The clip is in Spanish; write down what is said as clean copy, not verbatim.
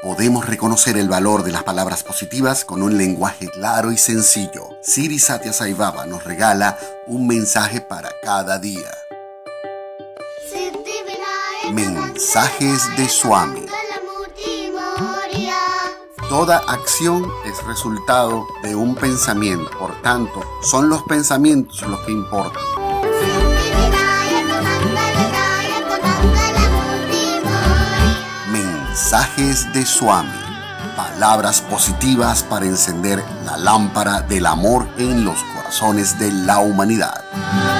Podemos reconocer el valor de las palabras positivas con un lenguaje claro y sencillo. Siri Satya Sai Baba nos regala un mensaje para cada día. Mensajes de Swami. Toda acción es resultado de un pensamiento, por tanto, son los pensamientos los que importan. Mensajes de Swami. Palabras positivas para encender la lámpara del amor en los corazones de la humanidad.